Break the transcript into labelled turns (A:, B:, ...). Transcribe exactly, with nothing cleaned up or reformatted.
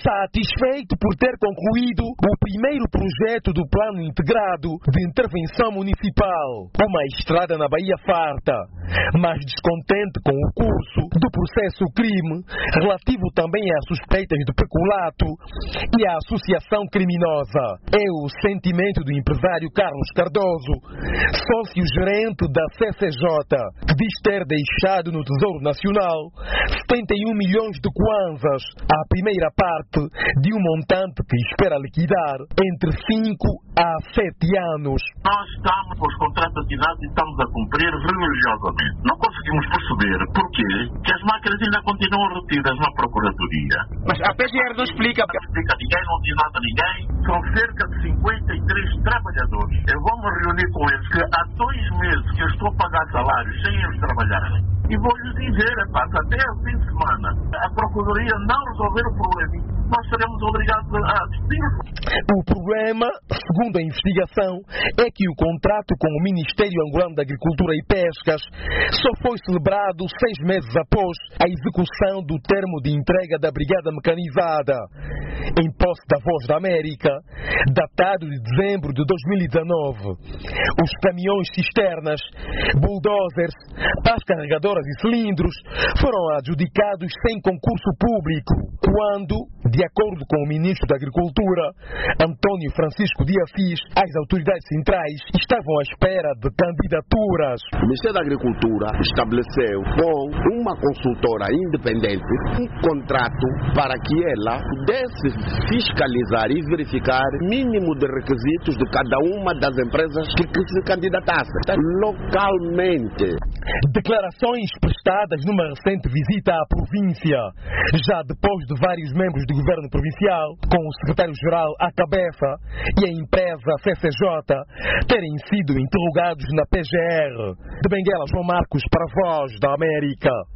A: satisfeito por ter concluído o primeiro projeto do Plano Integrado de Intervenção Municipal, uma estrada na Baía Farta, mas descontente com o curso do processo crime, relativo também às suspeitas de peculato e à associação criminosa. É o sentimento do empresário Carlos Cardoso, sócio-gerente da C C J, que diz ter deixado no Tesouro Nacional setenta e um milhões de kwanzas, a primeira parte de um montante que espera liquidar entre cinco a sete anos.
B: Nós estamos com os contratos assinados e estamos a cumprir religiosamente. Não conseguimos perceber porquê que as máquinas ainda continuam retidas na Procuradoria.
C: Mas a P G R não explica.
B: Não explica a ninguém, não diz nada a ninguém. São cerca de cinquenta e três trabalhadores. Eu vou me reunir com eles que há dois meses que eu estou a pagar salários sem eles trabalharem. E vou-lhes dizer, epá, até o fim de semana a Procuradoria não resolver o problema, nós seremos obrigados a despedir-lo.
A: O problema, segundo a investigação, é que o contrato com o Ministério Angolano da Agricultura e Pescas só foi celebrado seis meses após a execução do termo de entrega da Brigada Mecanizada, em posse da Voz da América, datado de dezembro de dois mil e dezanove. Os caminhões cisternas, bulldozers, pás carregadoras e cilindros foram adjudicados sem concurso público, quando, de acordo com o Ministro da Agricultura, Antônio Francisco de Assis, as autoridades centrais estavam à espera de candidaturas.
D: O Ministério da Agricultura estabeleceu com uma consultora independente um contrato para que ela pudesse fiscalizar e verificar o mínimo de requisitos de cada uma das empresas que, que se candidatasse localmente.
A: Declarações prestadas numa recente visita à província, já depois de vários membros do governo provincial, com o secretário-geral à cabeça e a empresa C C J, terem sido interrogados na P G R. De Benguela, João Marcos, para a Voz da América.